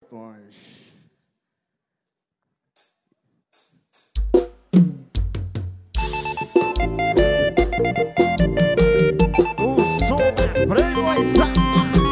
garotões. O som é premoizado.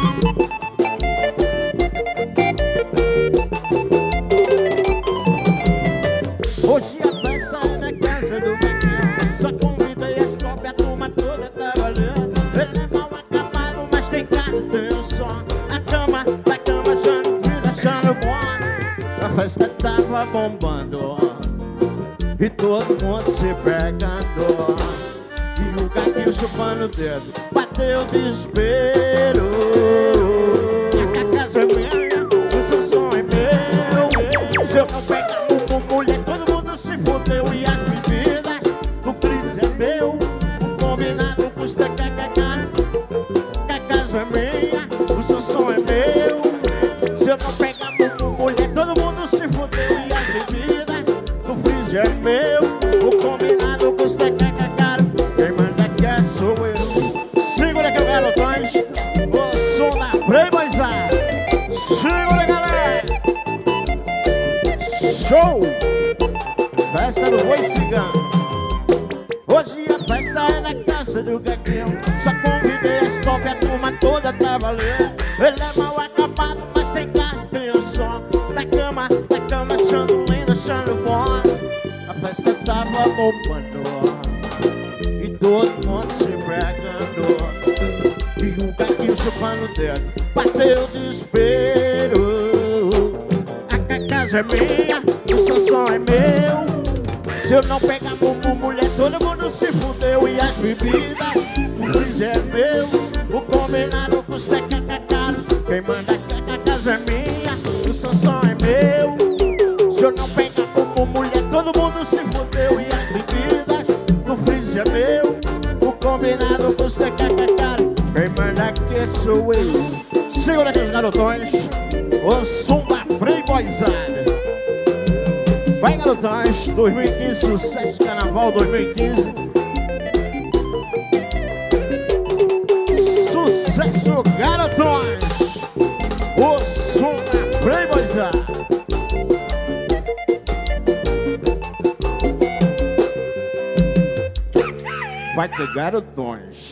Hoje a festa é na casa do Gatinho. Só convidei as top, a turma toda tá valendo. Ele é mal acabado, mas tem casa, tem o som. A cama já não vi deixando bom. A festa tava bombando e todo mundo se pegando. E o Gatinho chupando o dedo, bateu o desespero. A casa é minha, o seu som é meu. Se eu não pegar com mulher, todo mundo se fodeu. E as bebidas, o freezer é meu. O combinado custa caro. A casa é minha, o seu som é meu. Se eu não pegar com mulher, todo mundo se fodeu. E as bebidas, o freezer é meu. O combinado custa caro. Quem manda aqui sou eu. Segura que eu quero atrás. O som da Playboyzada. Segura, galera. Show! Festa do Boi Cigano. Hoje a festa é na casa do Gatinho. Só convidei as top, a turma toda tá valendo. Ele é mal acabado, mas tem carro, tem o som. Na cama, achando lindo, achando bom. A festa tava bombando e todo mundo se pegando. E o Gatinho chupando o dedo, bateu o desespero. A casa é minha, o seu som é meu. Se eu não pegar bumbum, mulher, todo mundo se fudeu. E as bebidas, o freezer é meu. O combinado custa caro. Quem manda aqui, a casa é minha, o seu som é meu. Se eu não pegar bumbum, mulher, todo mundo se fudeu. E as bebidas, o freezer é meu. O combinado custa caro. Quem manda aqui sou eu. Segura aqui os garotões. O som da Playboyzada. Vai, garotões, 2015, sucesso, carnaval 2015. Sucesso, garotões. O som da Playboyzada. Vai ter garotões.